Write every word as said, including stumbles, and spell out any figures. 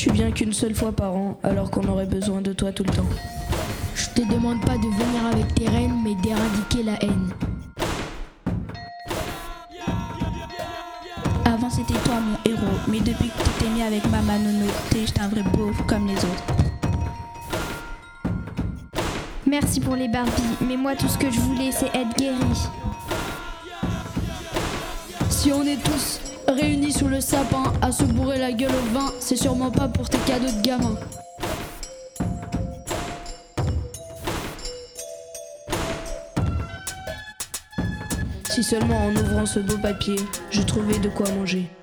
Tu viens qu'une seule fois par an, alors qu'on aurait besoin de toi tout le temps. Je te demande pas de venir avec tes reines, mais d'éradiquer la haine. Avant c'était toi mon héros, mais depuis que tu t'es mis avec ma manonoté, j'étais un vrai beauf comme les autres. Merci pour les Barbies, mais moi tout ce que je voulais c'est être guérie. Si on est tous réunis sous le sapin à se bourrer la gueule au vin, c'est sûrement pas pour tes cadeaux de gamin. Si seulement en ouvrant ce beau papier, je trouvais de quoi manger.